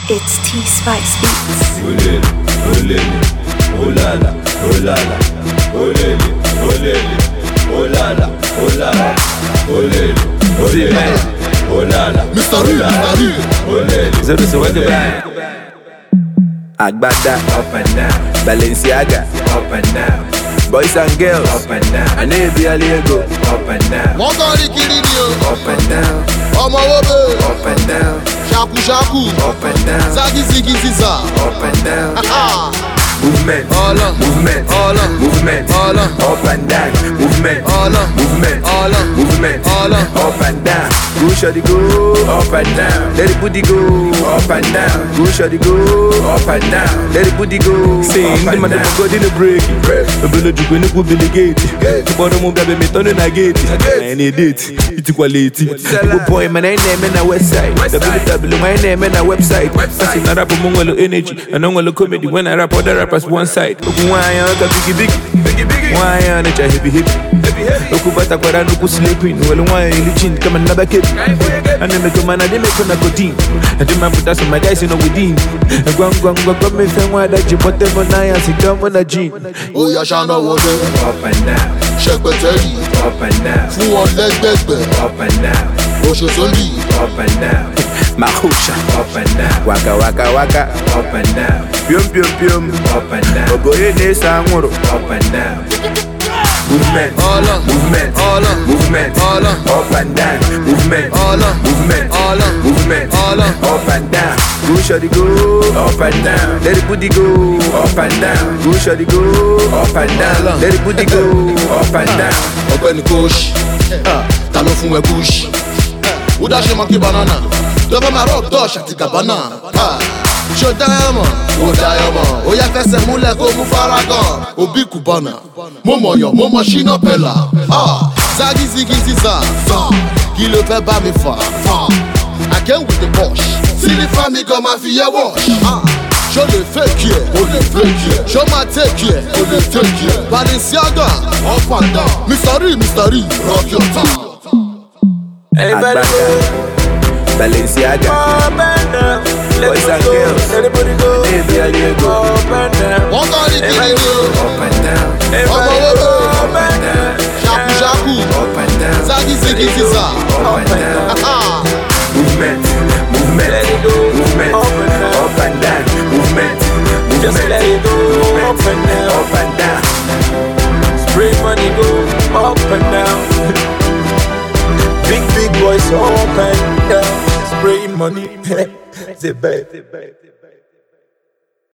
It's T-Spice Beats. Olele, olele, olala, olala, olele, olele, olala, olala, olele, olele, olala, Mr. Reed, olele. So this is what the band. Agbada, Up and down, Balenciaga, up and down, boys and girls, up and down, and every Aliego, up and down, wọ́n kọ́ ní kiri ni o. up and down, Ọmọ wo bẹ́ẹ̀? up and down, Ṣakuṣaku. up and down, Zagizigizisa. up and down. Movement, Ọlọ. movement, Ọlọ. movement, Ọlọ. up and down, movement, Ọlọ. movement, Ọlọ. movement, Ọlọ. up and down, go shawty go, up and down, let the booty go, up and down, go shawty go, up and down. let the booty go. Say, Up the and man down. go in the break. The bullet you go in the gate. The bottom move that me turn in a gate. I need it. It's quality. Good boy, man, I name in a website. The bullet my name in a website. That's not rap among energy. And I'm comedy when I rap other rappers one side. Why on a biggie. Why on a heavy hip. Okubata kwa nuku sleeping. Well, why you chin come and never kid. And then make a man, I didn't make a codeine. And then man put us on my guys in a within. And go me fan why that you put them on I see come on a jean. Ó yá ṣáná wọlé. Up and down, Ṣẹpẹtẹ́rì. up and down, Fún wọn lẹ́gbẹ̀gbẹ̀. up and down, Òṣòṣòlì. up and down, Mahusha. up and down, Waka waka waka. up and down, Pium. up and down, Oboye ne sanguro. up and down. Movement, Ọlọ. movement, Ọlọ. movement, Ọlọ. up and down, movement, Ọlọ. movement, Ọlọ. movement, Ọlọ. up and down, Go shawty go. up and down, Let the booty go. up and down, Go shawty go. up and down, Let the booty go. up and down. Ọ̀gbẹ́ni Kosh. Ta ló fún ẹ Bush? Ó dá ṣe monkey banana. Lọ́fẹ́ máa rock Dutch àti Gabbana. Ṣé o dá ẹ mọ̀? Ó dá ẹ mọ̀. Ó yá fẹsẹ̀ múlẹ̀ kó mú faragan. Òbí Cubana. Mo mọ̀ yàn, mo mọ̀ Shina Pella. Zagizigizisa. Kí ló fẹ́ bá mi fà? I came with the Porsche. Sílífà mi gan máa fi yẹ wash. Ṣó lè fake yẹ? O lè fake yẹ. Ṣó máa take yẹ? O lè take yẹ. Balenciaga. Up and down. Mr. Reed, rock your town. Agbada. Balenciaga. Boys and girls. Every Aliego. Wọ́n kọ́ ní kiri ni o. Up and down, Ọmọ wo up bẹ́ẹ̀? and down, Ṣakuṣaku. up and down, Zagizigizisa. up and down. Movement, movement, movement, up and down, movement, Just let it go. Up and down. up and down. Spray money go up and down. Big boys up and down. Spray money. Zip.